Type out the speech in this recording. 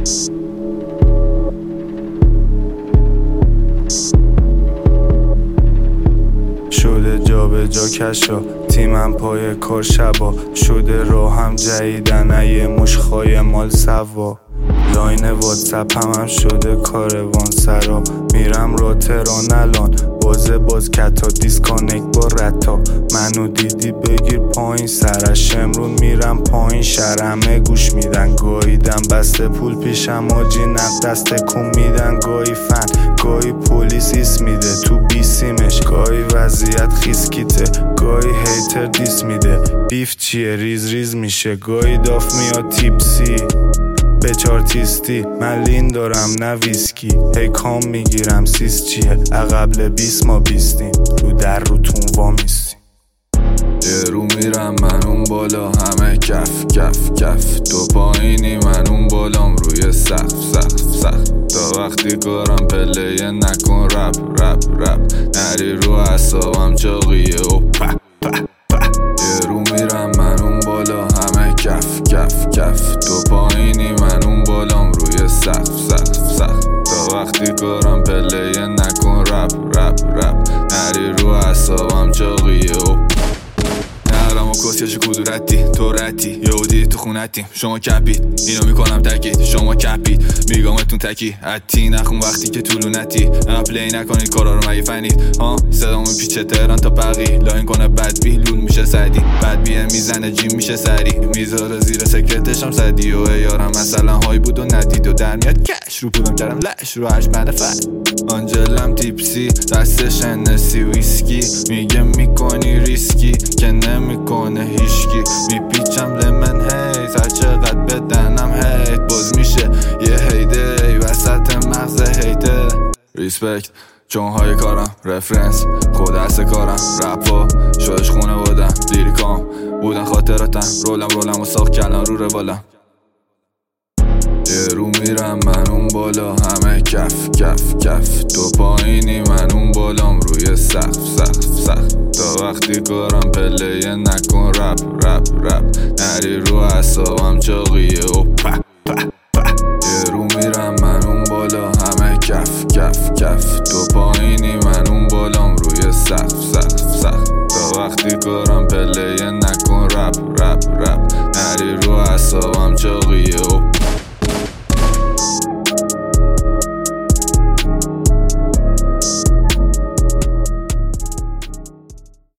شده جا به جا کشا، تیمم پای کار شبا، شده راهم جدیدن یه مشخای مال سوا. لاین واتساپ هم شده کاروان سرا، میرم را تهران الان باز کتا دیسکانکت با رتا. منو دیدی بگیر پایین سرش، امرون میرم پایین شرمه گوش میدن. گاییدم بسته پول پیشم آجی نقد دست کن میدن. گاهی فن گاهی پولیس ایس میده تو بیسیمش، گاهی وضعیت خیسکیته گاهی هیتر دیس میده. بیف چیه ریز ریز میشه، گاهی داف میاد تیپسی به چارتیستی. من لین دارم نه ویسکی، هی کام میگیرم سیس چیه اقبل 20 ما 20یم رو در روتون وامیستیم. یه رو میرم من اون بالا همه کف کف کف، تو پایینی من اون بالام روی سقف. تا وقتی کارم پله نکن رپ نری رو اعصابم چاقیه و یه رو میرم من اون بالا همه کف کف، تو پایینی من اون بالام روی سقف. تا وقتی کارم پله نکن رپ نری رو اعصابم چاقیه و نرم و کسکش کدورتی تو رتی یهودی تو خونتیم شما کپید. اینو میکنم تکید شما کپید، میگامتون تکی عتی نخون وقتی که طولونتی. پلی نکنید کارا رو مگه فنید ها، صدامو پیچه تهران تا بقی لاین کنه بد بی لون میشه سدی، بد بیه میزنه جیم میشه سری، میذاره زیر سکرتشم سدی و یارم مثلا های بود و ندید و در میاد کش رو پولم کردم لش رو هش بنده فت. آنجلم تیپسی دستش انسی ویسکی، میگه میکنی ریسکی که نمیکنه هیشکی. میپیچم لمن هیت هر چقدر بدنم هیت باز میشه یه هیده وسط مغز هیته. ریسپکت چون های کارم رفرنس خود دست کارم رپا شدش خونه بودم لیریکام بودن خاطراتم رولم و ساخت کلان رو روالم. یه رو میرم من اون بالا همه کف تو پایینی من اون بالام روی سقف. تا وقتی کارم پله نکن رپ نری رو اعصابم چاقیه و یه رو میرم من اون بالا همه کف تو پایینی من اون بالام روی سقف. تا وقتی کارم پله نکن رپ نری رو اعصابم چاقیه و